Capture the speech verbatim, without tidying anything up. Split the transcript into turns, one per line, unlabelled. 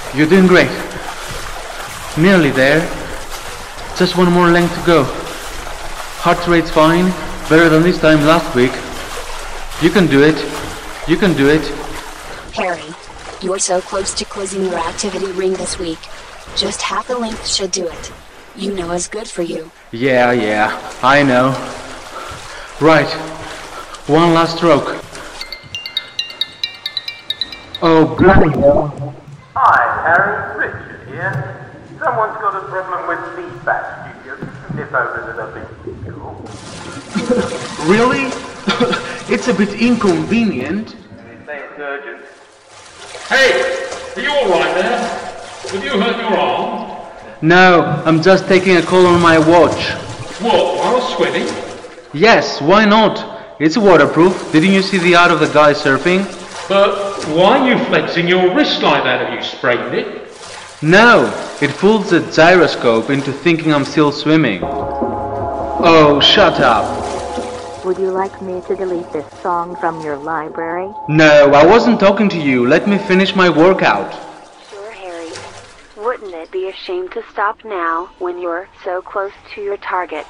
You're doing great. Nearly there. Just one more length to go. Heart rate's fine. Better than this time last week. You can do it. You can do it.
Harry, you're so close to closing your activity ring this week. Just half the length should do it. You know it's good for you.
Yeah, yeah, I know. Right. One last stroke. Oh, bloody hell.
Hi, Harry. Richard here. Someone's got a problem with feedback studio. Nip over to the big school.
Really? It's a bit inconvenient.
They say it's urgent.
Hey, are you alright there? Have you hurt your arm?
No, I'm just taking a call on my watch.
What, while swimming?
Yes, why not? It's waterproof. Didn't you see the ad of the guy surfing?
But why are you flexing your wrist like that? Have you sprained it?
No, it fools the gyroscope into thinking I'm still swimming. Oh, shut up.
Would you like me to delete this song from your library?
No, I wasn't talking to you. Let me finish my workout.
Sure, Harry. Wouldn't it be a shame to stop now when you're so close to your target?